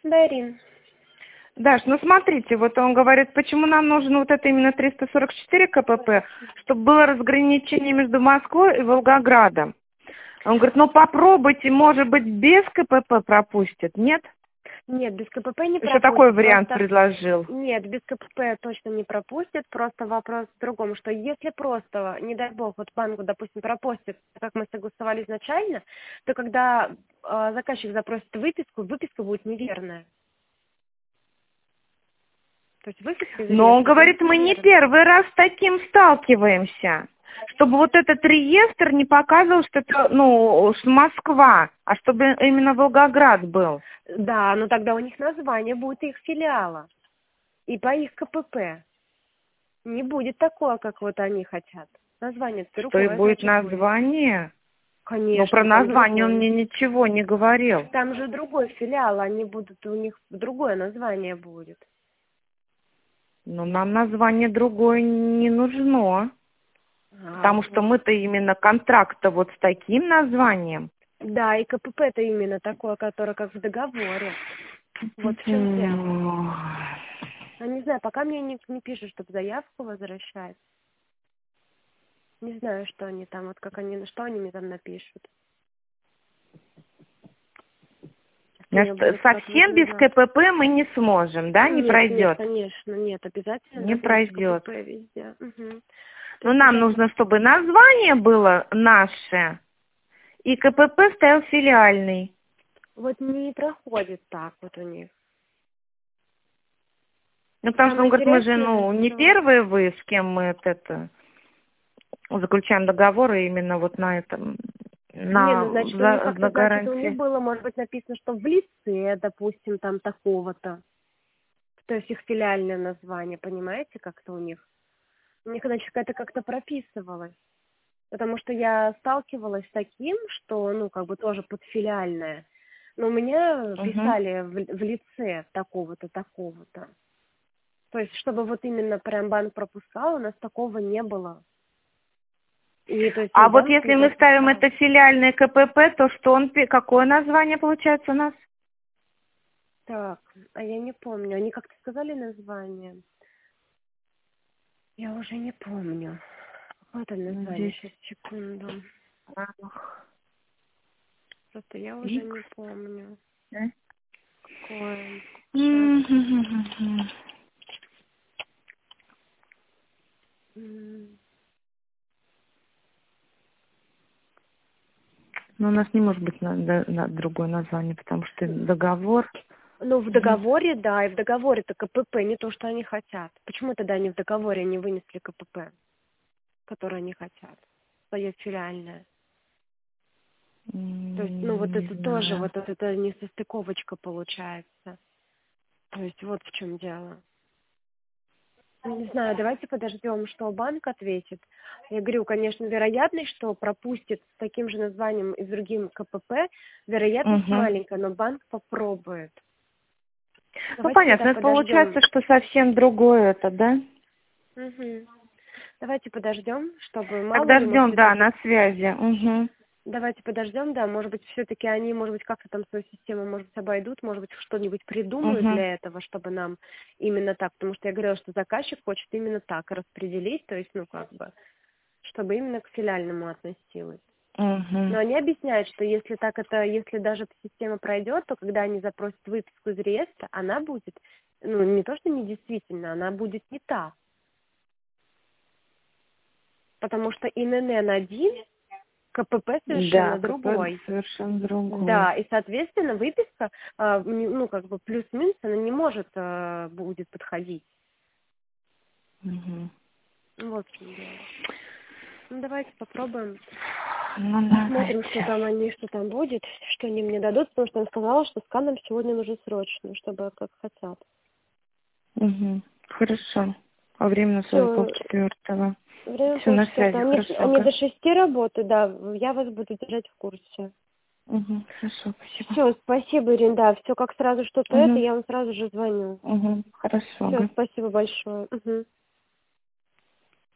Да, Ирин. Даш, ну смотрите, вот он говорит, почему нам нужно вот это именно 344 КПП, чтобы было разграничение между Москвой и Волгоградом. Он говорит, ну попробуйте, может быть, без КПП пропустят, нет? Нет, без КПП не Еще пропустят. такой вариант Просто... предложил. Нет, без КПП точно не пропустят. Просто вопрос в другом, что если просто, не дай бог, вот банку, допустим, пропустят, как мы согласовали изначально, то когда заказчик запросит выписку, выписка будет неверная. То есть выписка из Но он реестра говорит, будет мы не неверная. первый раз с таким сталкиваемся. Чтобы вот этот реестр не показывал, что это, ну, Москва, а чтобы именно Волгоград был. Да, но тогда у них название будет их филиала. И по их КПП. Не будет такого, как вот они хотят. Название Что и другое, будет значит, будет. название. Но про Конечно, там название он другое. мне ничего не говорил. Там же другой филиал, они будут, у них другое название будет. Но нам название другое не нужно. Потому что Вот. мы-то именно контракт-то вот с таким названием. Да, и КПП-то именно такое, которое как в договоре. Вот в чем дело. Я не знаю, пока мне не пишут, чтобы заявку возвращать. Не знаю, что они там, вот как они, что они мне там напишут. Мне Значит, будет совсем без КПП мы не сможем, да, не Нет, пройдет? конечно, нет, обязательно Не должно быть пройдет. КПП везде. Угу. То Но есть нам сейчас нужно, чтобы название было наше, и КПП стоял филиальный. вот не проходит так вот у них. Ну, потому что он Самое говорит, мы же, интересное, не что... первые вы, с кем мы это заключаем договоры именно вот на этом, Не, ну, значит, у них на как-то, значит, у них гарантии. было, может быть, написано, что в лице, допустим, там такого-то. То есть их филиальное название, понимаете, как-то у них. У них, значит, это как-то прописывалось. Потому что я сталкивалась с таким, что, ну, как бы тоже подфилиальное. Но у меня Угу. писали в лице такого-то, такого-то. То есть, чтобы вот именно прям банк пропускал, у нас такого не было. И, то есть, А ну, вот банк если не мы ставим пропускал. это филиальное КПП, то что какое название получается у нас? Так, а я не помню. Они как-то сказали название? Я уже не помню. Какое там Ну, название? здесь Сейчас, секунду. Просто я уже X. не помню. Да? Какое. Сейчас. Мгм. Но у нас не может быть на другое название, потому что договор. Ну, в Мгм. договоре, да, и в договоре-то КПП, не то, что они хотят. Почему тогда они в договоре не вынесли КПП, которое они хотят? Свое филиальное. То есть, ну, вот Не это тоже, знаю. вот это несостыковочка получается. То есть, вот в чем дело. Ну, не знаю, давайте подождем, что банк ответит. Я говорю, конечно, вероятность, что пропустит с таким же названием и с другим КПП, вероятность Мгм. маленькая, но банк попробует. Ну, Давайте тогда понятно, это подождем. получается, что совсем другое это, да? Угу. Давайте подождем, чтобы мало Тогда ли, может ждем, быть, да, на связи. Угу. давайте подождем, да, может быть, все-таки они, может быть, как-то там свою систему, может быть, обойдут, может быть, что-нибудь придумают Угу. для этого, чтобы нам именно так, потому что я говорила, что заказчик хочет именно так распределить, то есть, ну, как бы, чтобы именно к филиальному относилось. Угу. Но они объясняют, что если так это, если даже эта система пройдет, то когда они запросят выписку из реестра, она будет, ну, не то, что недействительна, она будет не та. Потому что ИНН-1, КПП Да, совершенно КП другой. совершенно другой. Да, и, соответственно, выписка, ну, как бы плюс-минус, она не может будет подходить. Угу. Вот в чем дело. Ну, давайте попробуем. Ну, Посмотрим, что давайте. там они, что там будет, что они мне дадут, потому что он сказал, что сканом сегодня нужно срочно, чтобы как хотят. Угу. Хорошо. А время у нас уже Все, 3:30. время Все, на полчаса. связи, хорошо, Они ага. до 6 работают, да, я вас буду держать в курсе. Угу. Хорошо, спасибо. Все, спасибо, Ирина, да, все как сразу что-то это, Угу. я вам сразу же звоню. Угу. Хорошо, Все, ага. спасибо большое. Угу.